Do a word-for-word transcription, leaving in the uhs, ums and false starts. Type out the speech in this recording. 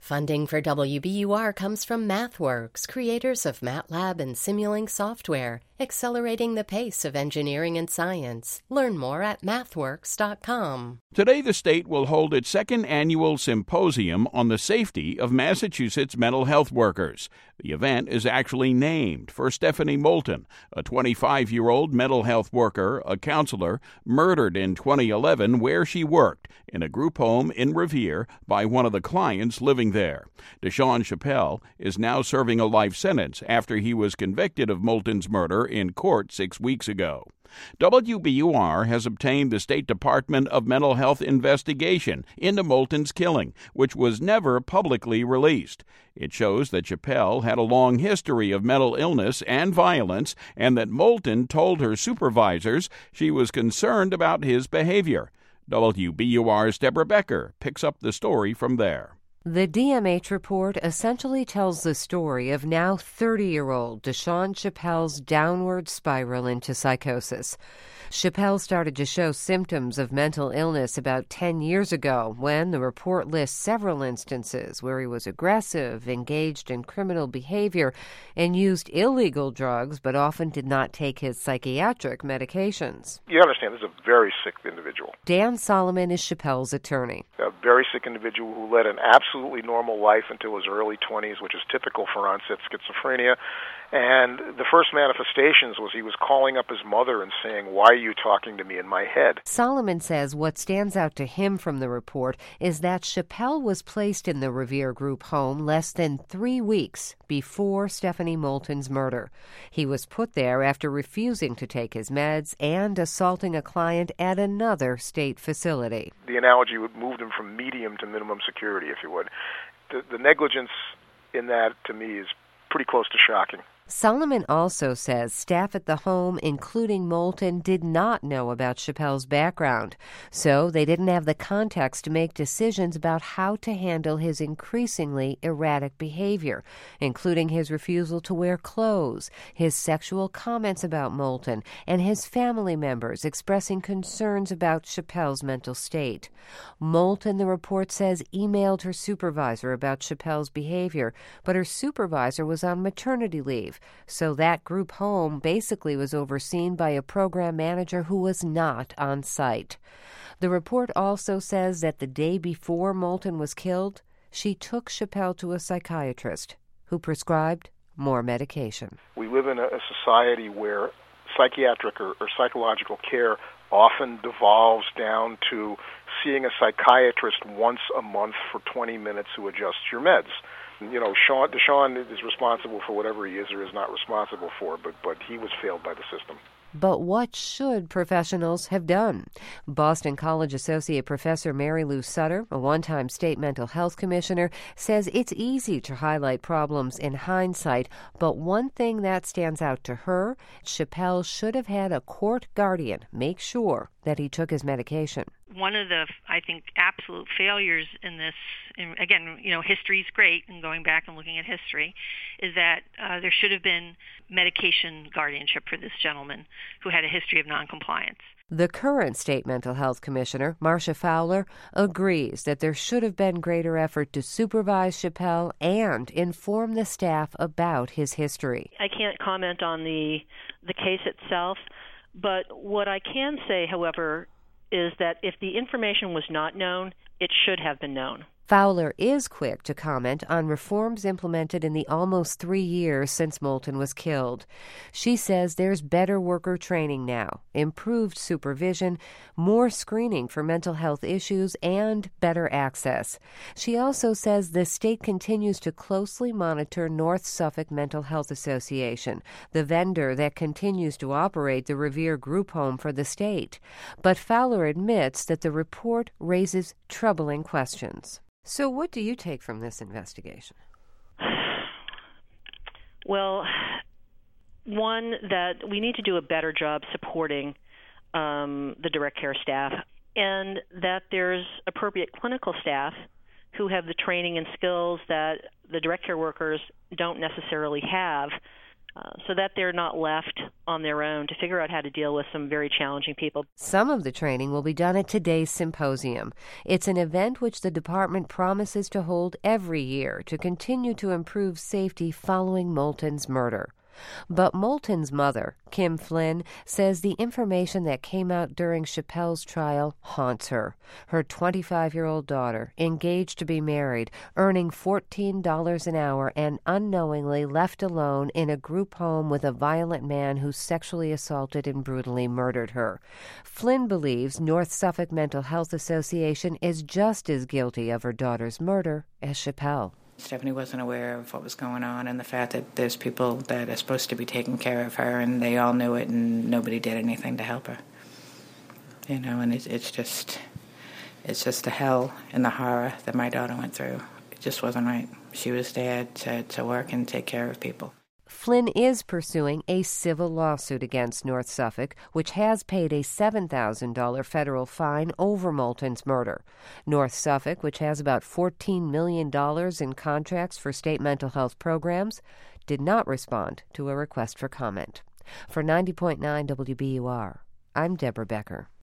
Funding for W B U R comes from MathWorks, creators of MATLAB and Simulink software, accelerating the pace of engineering and science. Learn more at mathworks dot com. Today, the state will hold its second annual symposium on the safety of Massachusetts mental health workers. The event is actually named for Stephanie Moulton, a twenty-five-year-old mental health worker, a counselor, murdered in twenty eleven where she worked, in a group home in Revere by one of the clients living there. Deshaun Chappelle is now serving a life sentence after he was convicted of Moulton's murder in court six weeks ago. W B U R has obtained the State Department of Mental Health investigation into Moulton's killing, which was never publicly released. It shows that Chappelle had a long history of mental illness and violence, and that Moulton told her supervisors she was concerned about his behavior. W B U R's Deborah Becker picks up the story from there. The D M H report essentially tells the story of now thirty-year-old Deshaun Chappelle's downward spiral into psychosis. Chappelle started to show symptoms of mental illness about ten years ago when the report lists several instances where he was aggressive, engaged in criminal behavior, and used illegal drugs, but often did not take his psychiatric medications. You understand, this is a very sick individual. Dan Solomon is Chappelle's attorney. A very sick individual who led an absolutely normal life until his early twenties, which is typical for onset schizophrenia. And the first manifestations was he was calling up his mother and saying, "Why are you talking to me in my head?" Solomon says what stands out to him from the report is that Chappelle was placed in the Revere Group home less than three weeks before Stephanie Moulton's murder. He was put there after refusing to take his meds and assaulting a client at another state facility. The analogy would move him from medium to minimum security, if you would. The, the negligence in that, to me, is pretty close to shocking. Solomon also says staff at the home, including Moulton, did not know about Chappelle's background, so they didn't have the context to make decisions about how to handle his increasingly erratic behavior, including his refusal to wear clothes, his sexual comments about Moulton, and his family members expressing concerns about Chappelle's mental state. Moulton, the report says, emailed her supervisor about Chappelle's behavior, but her supervisor was on maternity leave. So that group home basically was overseen by a program manager who was not on site. The report also says that the day before Moulton was killed, she took Chappelle to a psychiatrist who prescribed more medication. We live in a, a society where psychiatric or, or psychological care often devolves down to seeing a psychiatrist once a month for twenty minutes who adjusts your meds. You know, Sean, Deshaun is responsible for whatever he is or is not responsible for, but, but he was failed by the system. But what should professionals have done? Boston College Associate Professor Mary Lou Sutter, a one-time state mental health commissioner, says it's easy to highlight problems in hindsight, but one thing that stands out to her, Chappelle should have had a court guardian make sure that he took his medication. One of the, I think, absolute failures in this, in, again, you know, history's great, and going back and looking at history, is that uh, there should have been medication guardianship for this gentleman who had a history of noncompliance. The current state mental health commissioner, Marcia Fowler, agrees that there should have been greater effort to supervise Chappelle and inform the staff about his history. I can't comment on the the case itself, but what I can say, however, is that if the information was not known, it should have been known. Fowler is quick to comment on reforms implemented in the almost three years since Moulton was killed. She says there's better worker training now, improved supervision, more screening for mental health issues, and better access. She also says the state continues to closely monitor North Suffolk Mental Health Association, the vendor that continues to operate the Revere Group Home for the state. But Fowler admits that the report raises troubling questions. So what do you take from this investigation? Well, one, that we need to do a better job supporting um, the direct care staff, and that there's appropriate clinical staff who have the training and skills that the direct care workers don't necessarily have uh, so that they're not left on their own to figure out how to deal with some very challenging people. Some of the training will be done at today's symposium. It's an event which the department promises to hold every year to continue to improve safety following Moulton's murder. But Moulton's mother, Kim Flynn, says the information that came out during Chappelle's trial haunts her. Her twenty-five-year-old daughter, engaged to be married, earning fourteen dollars an hour, and unknowingly left alone in a group home with a violent man who sexually assaulted and brutally murdered her. Flynn believes North Suffolk Mental Health Association is just as guilty of her daughter's murder as Chappelle. Stephanie wasn't aware of what was going on and the fact that there's people that are supposed to be taking care of her, and they all knew it, and nobody did anything to help her. You know, and it's, it's just, it's just the hell and the horror that my daughter went through. It just wasn't right. She was there to, to work and take care of people. Flynn is pursuing a civil lawsuit against North Suffolk, which has paid a seven thousand dollars federal fine over Moulton's murder. North Suffolk, which has about fourteen million dollars in contracts for state mental health programs, did not respond to a request for comment. For ninety point nine W B U R, I'm Deborah Becker.